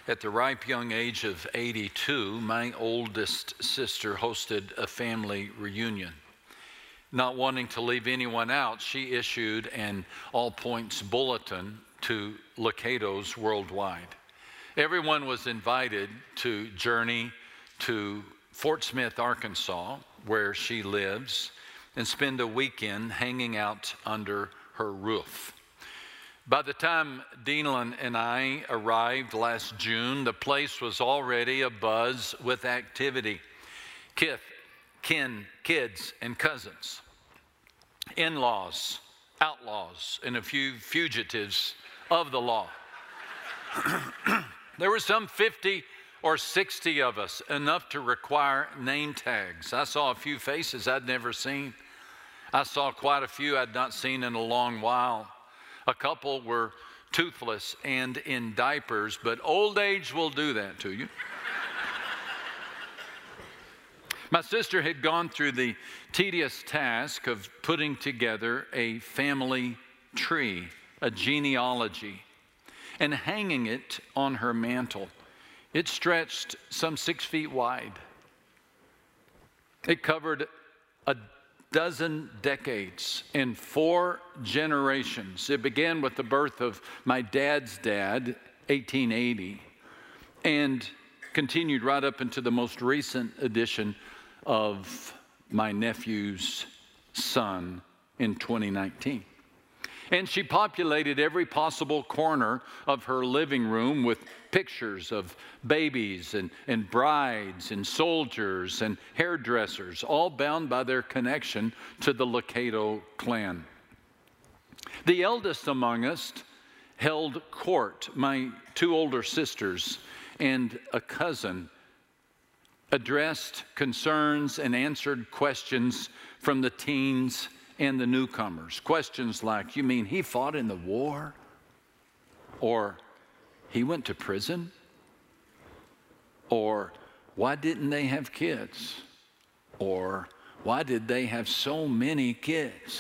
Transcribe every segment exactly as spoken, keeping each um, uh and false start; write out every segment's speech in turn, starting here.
At the ripe young age of eighty-two, my oldest sister hosted a family reunion. Not wanting to leave anyone out, she issued an all-points bulletin to locatos worldwide. Everyone was invited to journey to Fort Smith, Arkansas, where she lives, and spend a weekend hanging out under her roof. By the time Deanlin and I arrived last June, the place was already abuzz with activity. Kith, kin, kids, and cousins, in-laws, outlaws, and a few fugitives of the law. There were some fifty or sixty of us, enough to require name tags. I saw a few faces I'd never seen. I saw quite a few I'd not seen in a long while. A couple were toothless and in diapers, but old age will do that to you. My sister had gone through the tedious task of putting together a family tree, a genealogy, and hanging it on her mantle. It stretched some six feet wide. It covered a dozen decades and four generations. It began with the birth of my dad's dad, eighteen eighty, and continued right up into the most recent edition of my nephew's son in twenty nineteen. And she populated every possible corner of her living room with pictures of babies and, and brides and soldiers and hairdressers, all bound by their connection to the Locato clan. The eldest among us held court. My two older sisters and a cousin addressed concerns and answered questions from the teens and the newcomers. Questions like, you mean he fought in the war? Or he went to prison? Or why didn't they have kids? Or why did they have so many kids?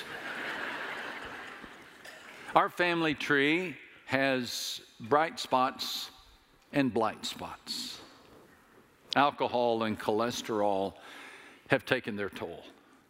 Our family tree has bright spots and blight spots. Alcohol and cholesterol have taken their toll.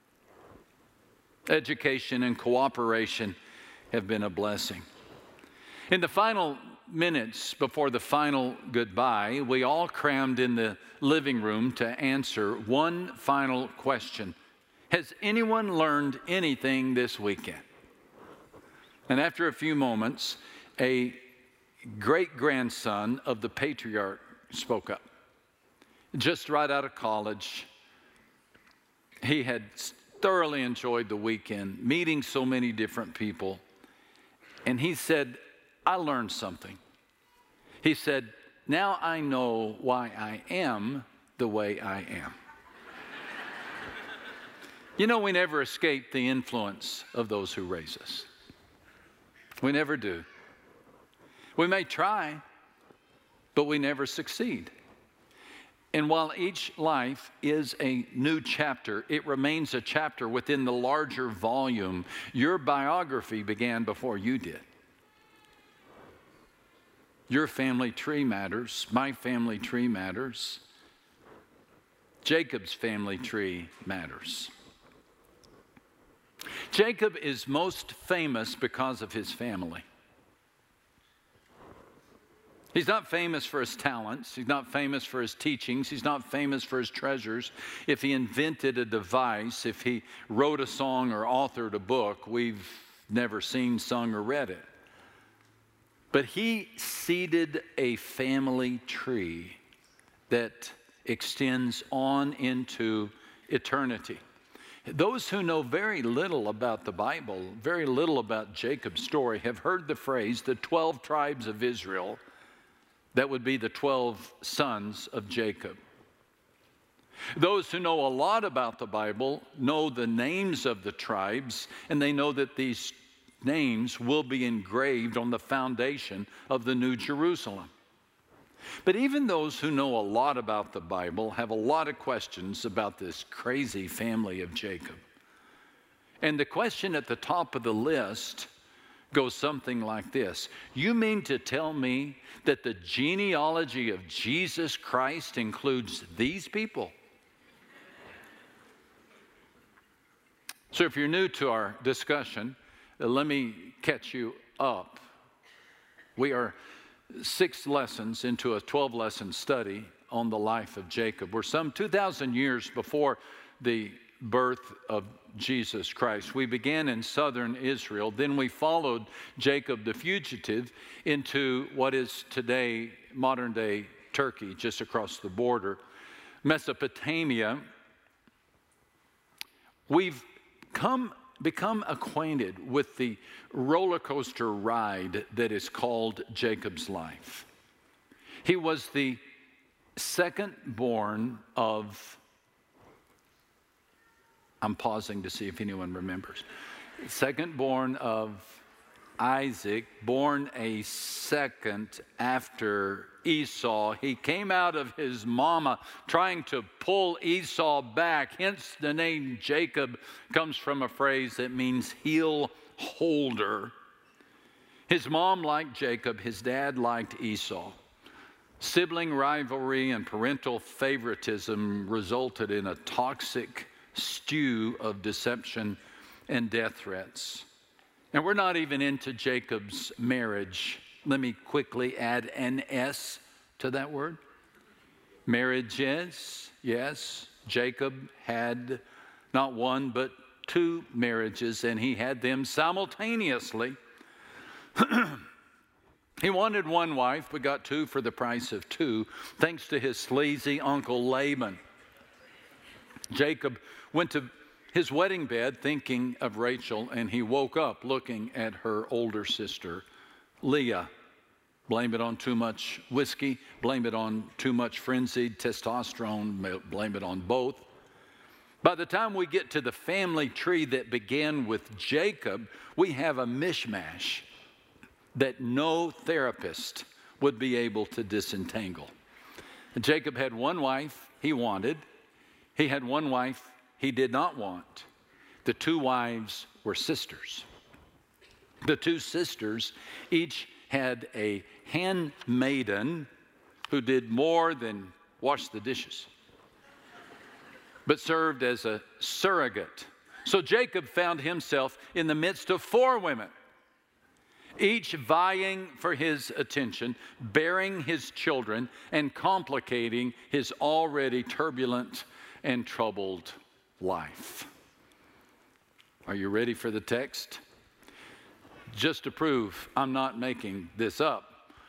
Education and cooperation have been a blessing. In the final minutes before the final goodbye, we all crammed in the living room to answer one final question. Has anyone learned anything this weekend? And after a few moments, a great-grandson of the patriarch spoke up. Just right out of college, he had thoroughly enjoyed the weekend, meeting so many different people. And he said, I learned something. He said, now I know why I am the way I am. You know, we never escape the influence of those who raise us. We never do. We may try, but we never succeed. And while each life is a new chapter, it remains a chapter within the larger volume. Your biography began before you did. Your family tree matters. My family tree matters. Jacob's family tree matters. Jacob is most famous because of his family. He's not famous for his talents. He's not famous for his teachings. He's not famous for his treasures. If he invented a device, if he wrote a song or authored a book, we've never seen, sung, or read it. But he seeded a family tree that extends on into eternity. Those who know very little about the Bible, very little about Jacob's story, have heard the phrase, the twelve tribes of Israel. That would be the twelve sons of Jacob. Those who know a lot about the Bible know the names of the tribes, and they know that these names will be engraved on the foundation of the New Jerusalem. But even those who know a lot about the Bible have a lot of questions about this crazy family of Jacob. And the question at the top of the list goes something like this. You mean to tell me that the genealogy of Jesus Christ includes these people? So if you're new to our discussion, uh, let me catch you up. We are six lessons into a twelve-lesson study on the life of Jacob. We're some two thousand years before the birth of Jesus Christ. We began in southern Israel. Then we followed Jacob the fugitive into what is today modern-day Turkey, just across the border. Mesopotamia. We've come become acquainted with the roller coaster ride that is called Jacob's life. He was the second born of, I'm pausing to see if anyone remembers, second born of Isaac, born a second after Esau. He came out of his mama trying to pull Esau back. Hence the name Jacob comes from a phrase that means heel holder. His mom liked Jacob. His dad liked Esau. Sibling rivalry and parental favoritism resulted in a toxic stew of deception and death threats. And we're not even into Jacob's marriage. Let me quickly add an S to that word. Marriages, yes. Jacob had not one but two marriages, and he had them simultaneously. He wanted one wife, but got two for the price of two, thanks to his sleazy uncle Laban. Jacob went to his wedding bed thinking of Rachel, and he woke up looking at her older sister, Leah. Blame it on too much whiskey, blame it on too much frenzied testosterone, blame it on both. By the time we get to the family tree that began with Jacob, we have a mishmash that no therapist would be able to disentangle. Jacob had one wife he wanted. He had one wife he did not want. The two wives were sisters. The two sisters each had a handmaiden who did more than wash the dishes, but served as a surrogate. So Jacob found himself in the midst of four women, each vying for his attention, bearing his children, and complicating his already turbulent and troubled life. Are you ready for the text? Just to prove I'm not making this up.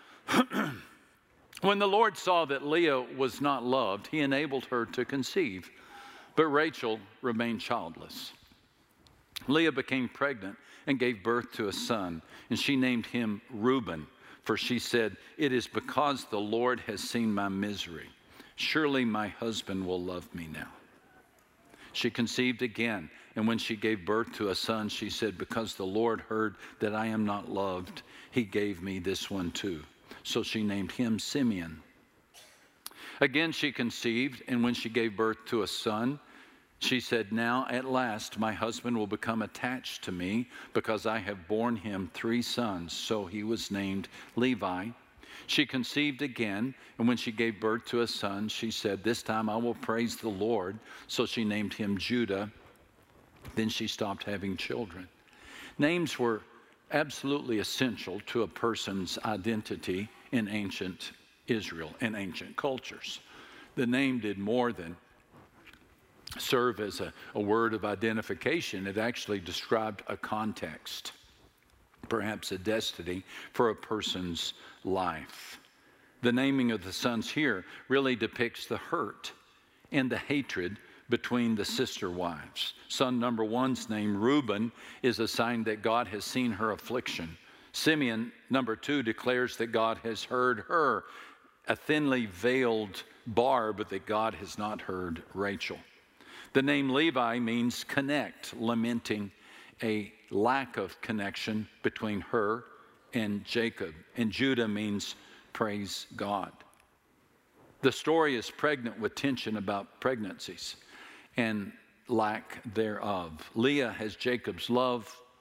When the Lord saw that Leah was not loved, he enabled her to conceive, but Rachel remained childless. Leah became pregnant and gave birth to a son, and she named him Reuben, for she said, "It is because the Lord has seen my misery. Surely my husband will love me now." She conceived again, and when she gave birth to a son, she said, "Because the Lord heard that I am not loved, he gave me this one too." So she named him Simeon. Again she conceived, and when she gave birth to a son, she said, "Now at last my husband will become attached to me, because I have borne him three sons." So he was named Levi. She conceived again, and when she gave birth to a son, she said, "This time I will praise the Lord." So she named him Judah. Then she stopped having children. Names were absolutely essential to a person's identity in ancient Israel, in ancient cultures. The name did more than serve as a, a word of identification. It actually described a context, perhaps a destiny for a person's life. The naming of the sons here really depicts the hurt and the hatred between the sister wives. Son number one's name, Reuben, is a sign that God has seen her affliction. Simeon, number two, declares that God has heard her, a thinly veiled barb, but that God has not heard Rachel. The name Levi means connect, lamenting a lack of connection between her and Jacob. And Judah means praise God. The story is pregnant with tension about pregnancies and lack thereof. Leah has Jacob's love,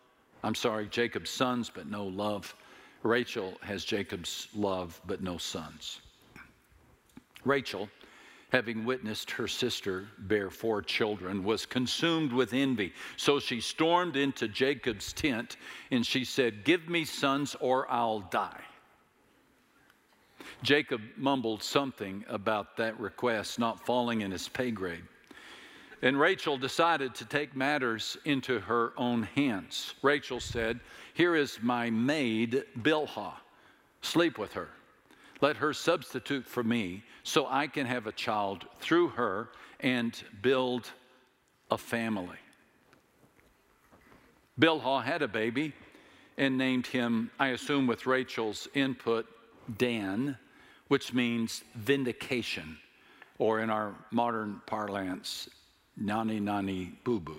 I'm sorry, Jacob's sons, but no love. Rachel has Jacob's love, but no sons. Rachel, having witnessed her sister bear four children, was consumed with envy. So she stormed into Jacob's tent and she said, "Give me sons or I'll die." Jacob mumbled something about that request not falling in his pay grade. And Rachel decided to take matters into her own hands. Rachel said, "Here is my maid Bilhah. Sleep with her. Let her substitute for me so I can have a child through her and build a family." Bilhah had a baby and named him, I assume with Rachel's input, Dan, which means vindication, or in our modern parlance, nani nani boo boo.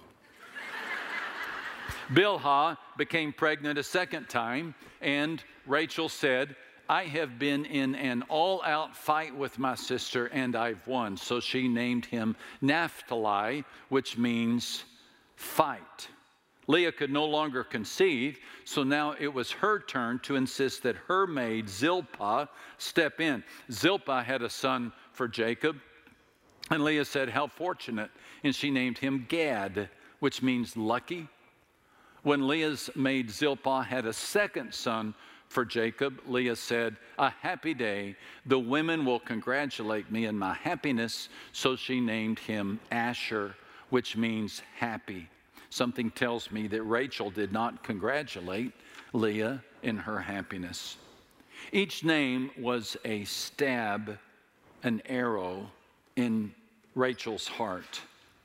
Bilhah became pregnant a second time, and Rachel said, "I have been in an all-out fight with my sister, and I've won." So she named him Naphtali, which means fight. Leah could no longer conceive, so now it was her turn to insist that her maid Zilpah step in. Zilpah had a son for Jacob, and Leah said, "How fortunate." And she named him Gad, which means lucky. When Leah's maid Zilpah had a second son for Jacob, Leah said, "A happy day. The women will congratulate me in my happiness." So she named him Asher, which means happy. Something tells me that Rachel did not congratulate Leah in her happiness. Each name was a stab, an arrow in Rachel's heart.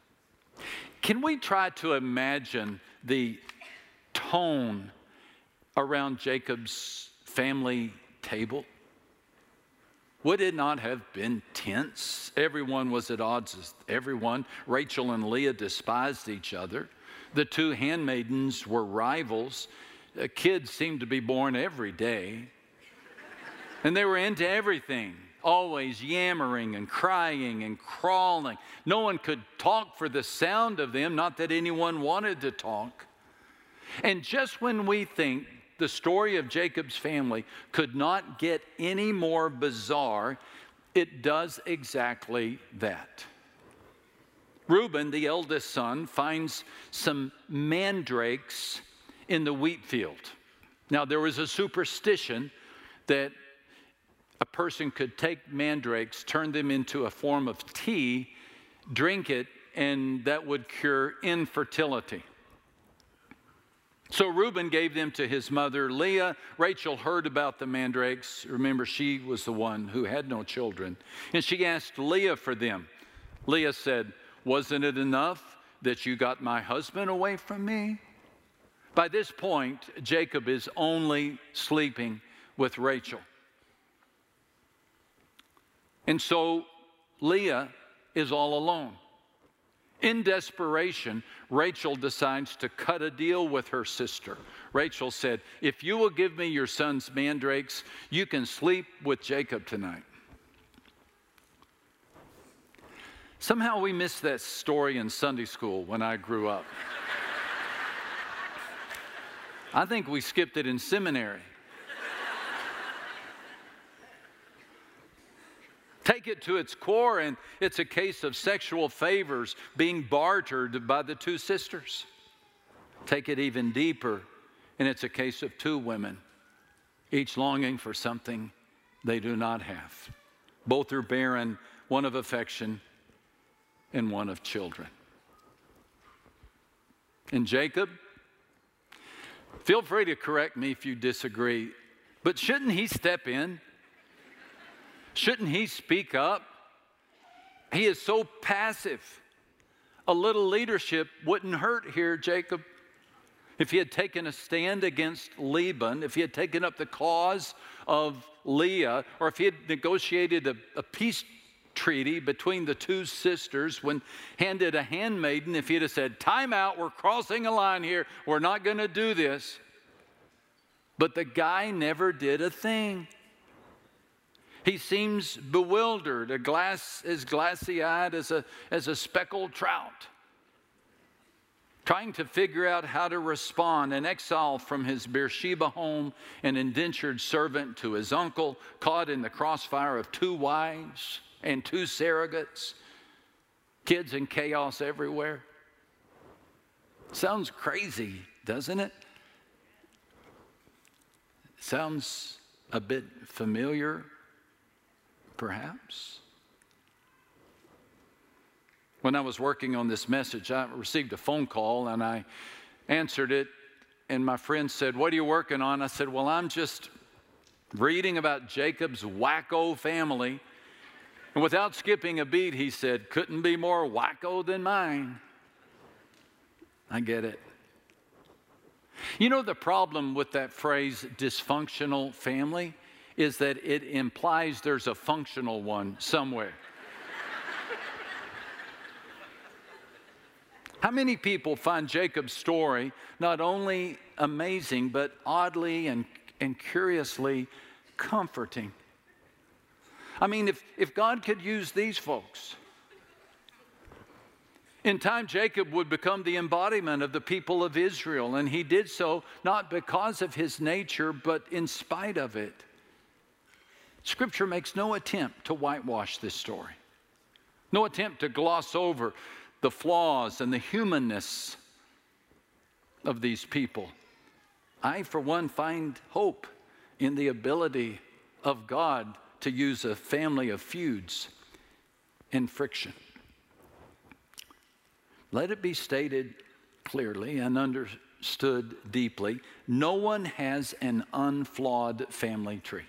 Can we try to imagine the tone around Jacob's family table? Would it not have been tense? Everyone was at odds with everyone. Rachel and Leah despised each other. The two handmaidens were rivals. Uh, kids seemed to be born every day. And they were into everything, always yammering and crying and crawling. No one could talk for the sound of them, not that anyone wanted to talk. And just when we think the story of Jacob's family could not get any more bizarre, it does exactly that. Reuben, the eldest son, finds some mandrakes in the wheat field. Now, there was a superstition that a person could take mandrakes, turn them into a form of tea, drink it, and that would cure infertility. So Reuben gave them to his mother Leah. Rachel heard about the mandrakes. Remember, she was the one who had no children. And she asked Leah for them. Leah said, "Wasn't it enough that you got my husband away from me?" By this point, Jacob is only sleeping with Rachel. And so Leah is all alone. In desperation, Rachel decides to cut a deal with her sister. Rachel said, "If you will give me your son's mandrakes, you can sleep with Jacob tonight." Somehow we missed that story in Sunday school when I grew up. I think we skipped it in seminary. Take it to its core, and it's a case of sexual favors being bartered by the two sisters. Take it even deeper, and it's a case of two women, each longing for something they do not have. Both are barren, one of affection and one of children. And Jacob, feel free to correct me if you disagree, but shouldn't he step in? Shouldn't he speak up? He is so passive. A little leadership wouldn't hurt here, Jacob. If he had taken a stand against Laban, if he had taken up the cause of Leah, or if he had negotiated a, a peace treaty between the two sisters when handed a handmaiden, if he had said, "Time out, we're crossing a line here, we're not going to do this." But the guy never did a thing. He seems bewildered, a glass, as glassy-eyed as a, as a speckled trout. trying to figure out how to respond, an exile from his Beersheba home, an indentured servant to his uncle, caught in the crossfire of two wives and two surrogates, kids and chaos everywhere. Sounds crazy, doesn't it? Sounds a bit familiar, perhaps. When I was working on this message, I received a phone call and I answered it, and my friend said, "What are you working on?" I said, "Well, I'm just reading about Jacob's wacko family." And without skipping a beat, he said, "Couldn't be more wacko than mine." I get it. You know, the problem with that phrase, dysfunctional family, is that it implies there's a functional one somewhere. How many people find Jacob's story not only amazing, but oddly and, and curiously comforting? I mean, if, if God could use these folks, in time, Jacob would become the embodiment of the people of Israel, and he did so not because of his nature, but in spite of it. Scripture makes no attempt to whitewash this story, no attempt to gloss over the flaws and the humanness of these people. I, for one, find hope in the ability of God to use a family of feuds and friction. Let it be stated clearly and understood deeply, no one has an unflawed family tree.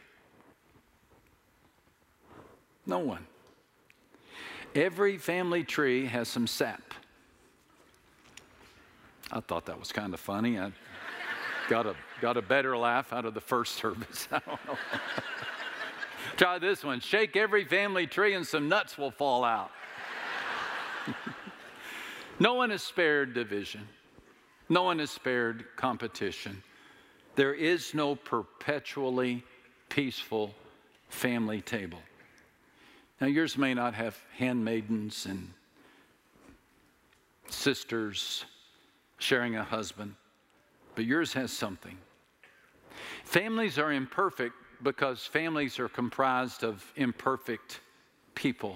No one. Every family tree has some sap. I thought that was kind of funny. I got a, got a better laugh out of the first service. I don't know. Try this one. Shake every family tree and some nuts will fall out. No one is spared division. No one is spared competition. There is no perpetually peaceful family table. Now, yours may not have handmaidens and sisters sharing a husband, but yours has something. Families are imperfect because families are comprised of imperfect people.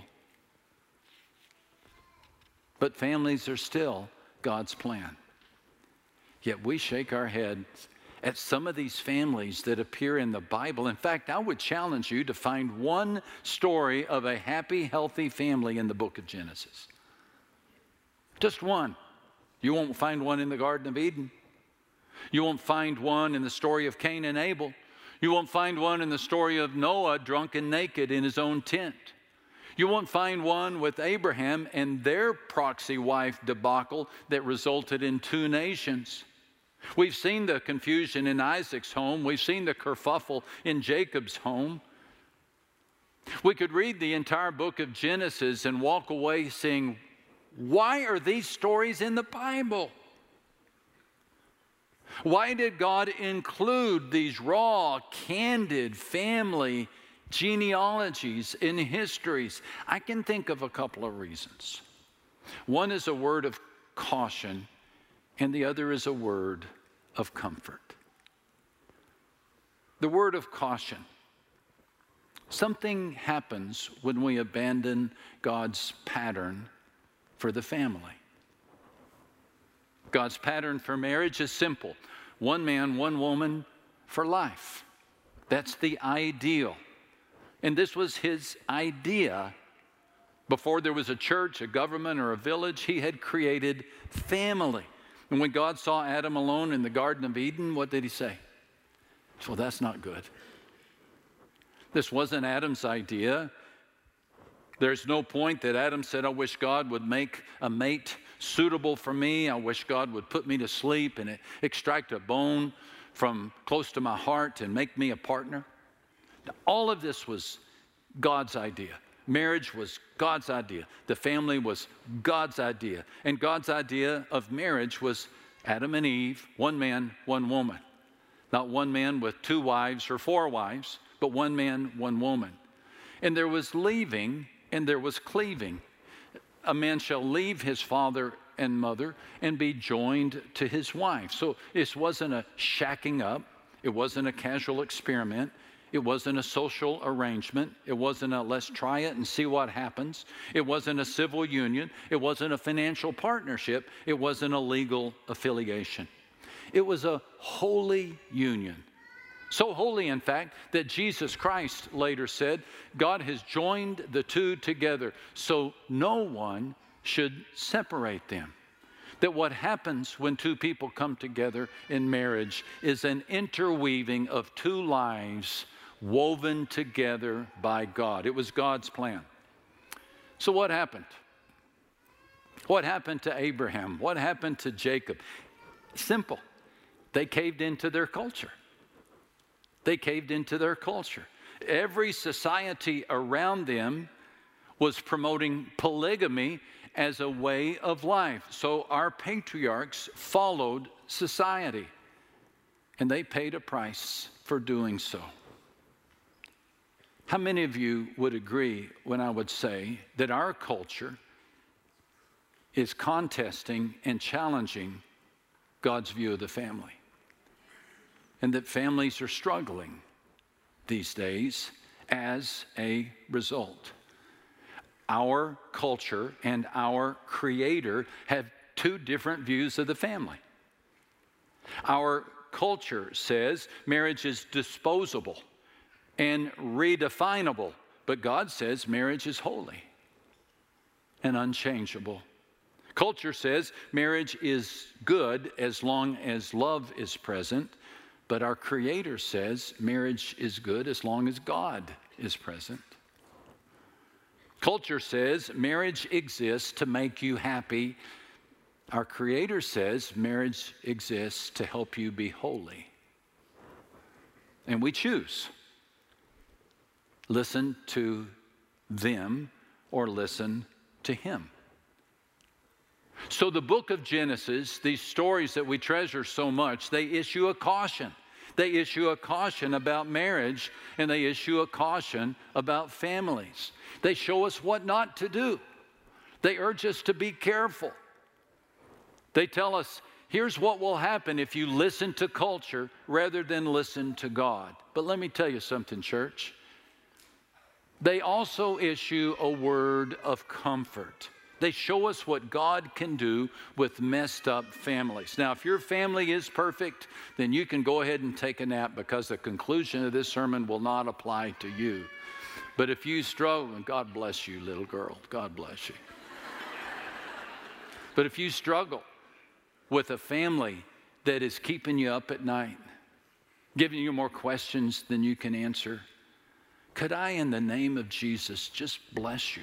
But families are still God's plan. Yet we shake our heads at some of these families that appear in the Bible. In fact, I would challenge you to find one story of a happy, healthy family in the book of Genesis. Just one. You won't find one in the Garden of Eden. You won't find one in the story of Cain and Abel. You won't find one in the story of Noah drunk and naked in his own tent. You won't find one with Abraham and their proxy wife debacle that resulted in two nations. We've seen the confusion in Isaac's home. We've seen the kerfuffle in Jacob's home. We could read the entire book of Genesis and walk away saying, why are these stories in the Bible? Why did God include these raw, candid family genealogies in histories? I can think of a couple of reasons. One is a word of caution, and the other is a word of comfort. The word of caution. Something happens when we abandon God's pattern for the family. God's pattern for marriage is simple. One man, one woman for life. That's the ideal. And this was his idea. Before there was a church, a government, or a village, he had created family. And when God saw Adam alone in the Garden of Eden, what did he say? Well, that's not good. This wasn't Adam's idea. There's no point that Adam said, I wish God would make a mate suitable for me. I wish God would put me to sleep and extract a bone from close to my heart and make me a partner. All of this was God's idea. Marriage was God's idea. The family was God's idea. And God's idea of marriage was Adam and Eve, one man, one woman. Not one man with two wives or four wives, but one man, one woman. And there was leaving and there was cleaving. A man shall leave his father and mother and be joined to his wife. So this wasn't a shacking up. It wasn't a casual experiment. It wasn't a social arrangement. It wasn't a let's try it and see what happens. It wasn't a civil union. It wasn't a financial partnership. It wasn't a legal affiliation. It was a holy union. So holy, in fact, that Jesus Christ later said, God has joined the two together, so no one should separate them. That what happens when two people come together in marriage is an interweaving of two lives woven together by God. It was God's plan. So what happened? What happened to Abraham? What happened to Jacob? Simple. They caved into their culture. They caved into their culture. Every society around them was promoting polygamy as a way of life. So our patriarchs followed society, and they paid a price for doing so. How many of you would agree when I would say that our culture is contesting and challenging God's view of the family? And that families are struggling these days as a result. Our culture and our Creator have two different views of the family. Our culture says marriage is disposable and redefinable, but God says marriage is holy and unchangeable. Culture says marriage is good as long as love is present, but our Creator says marriage is good as long as God is present. Culture says marriage exists to make you happy. Our Creator says marriage exists to help you be holy. And we choose. Listen to them or listen to Him. So the book of Genesis, these stories that we treasure so much, they issue a caution. They issue a caution about marriage, and they issue a caution about families. They show us what not to do. They urge us to be careful. They tell us, here's what will happen if you listen to culture rather than listen to God. But let me tell you something, church. They also issue a word of comfort. They show us what God can do with messed up families. Now, if your family is perfect, then you can go ahead and take a nap, because the conclusion of this sermon will not apply to you. But if you struggle, and God bless you, little girl, God bless you. But if you struggle with a family that is keeping you up at night, giving you more questions than you can answer, could I, in the name of Jesus, just bless you?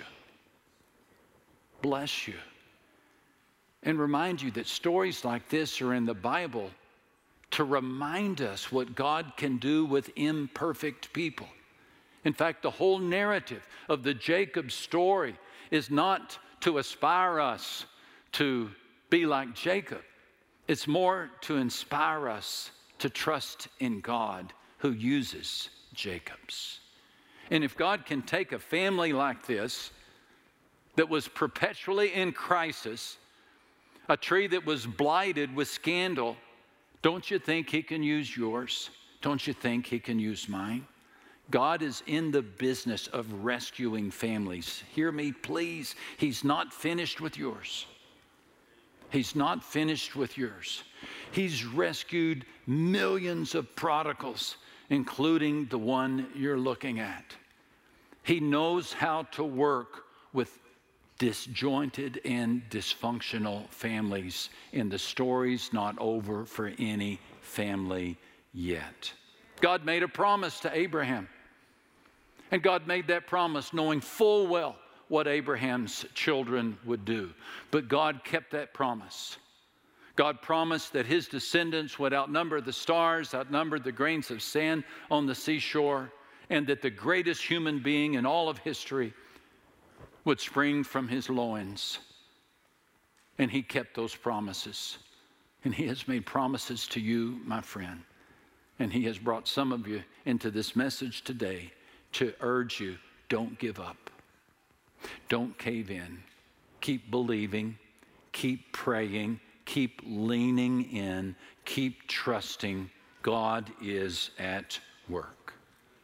Bless you. And remind you that stories like this are in the Bible to remind us what God can do with imperfect people. In fact, the whole narrative of the Jacob story is not to aspire us to be like Jacob. It's more to inspire us to trust in God who uses Jacobs. And if God can take a family like this, that was perpetually in crisis, a tree that was blighted with scandal, don't you think He can use yours? Don't you think He can use mine? God is in the business of rescuing families. Hear me, please. He's not finished with yours. He's not finished with yours. He's rescued millions of prodigals, including the one you're looking at. He knows how to work with disjointed and dysfunctional families, and the story's not over for any family yet. God made a promise to Abraham, and God made that promise knowing full well what Abraham's children would do. But God kept that promise. God promised that his descendants would outnumber the stars, outnumber the grains of sand on the seashore, and that the greatest human being in all of history would spring from his loins. And He kept those promises. And He has made promises to you, my friend. And He has brought some of you into this message today to urge you, don't give up. Don't cave in. Keep believing. keep praying, keep leaning in, keep trusting. God is at work.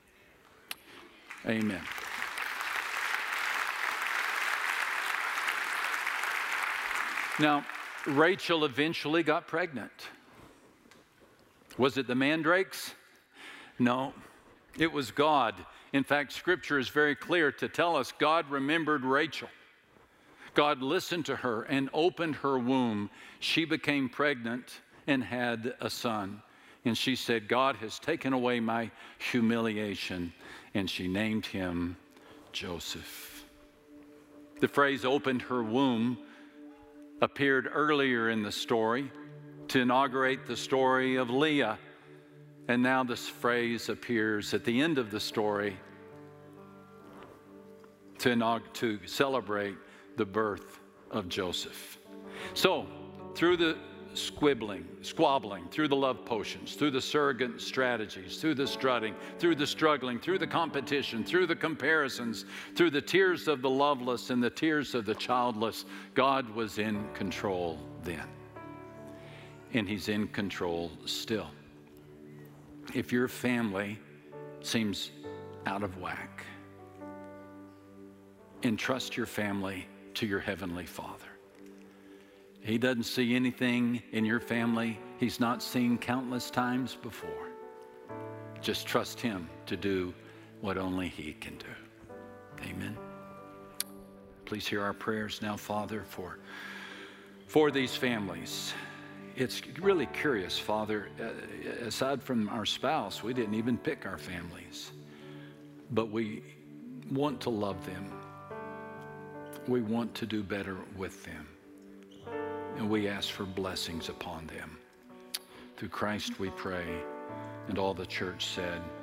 Amen. Now, Rachel eventually got pregnant. Was it the mandrakes? No, it was God. In fact, Scripture is very clear to tell us God remembered Rachel. God listened to her and opened her womb. She became pregnant and had a son. And she said, God has taken away my humiliation. And she named him Joseph. The phrase opened her womb appeared earlier in the story to inaugurate the story of Leah. And now this phrase appears at the end of the story to, inaug- to celebrate the birth of Joseph. So, through the squibbling, squabbling, through the love potions, through the surrogate strategies, through the strutting, through the struggling, through the competition, through the comparisons, through the tears of the loveless and the tears of the childless, God was in control then. And He's in control still. If your family seems out of whack, entrust your family to your Heavenly Father. He doesn't see anything in your family He's not seen countless times before. Just trust Him to do what only He can do. Amen. Please hear our prayers now, Father, for, for these families. It's really curious, Father, uh, aside from our spouse, we didn't even pick our families, but we want to love them. We want to do better with them. And we ask for blessings upon them. Through Christ we pray. And all the church said,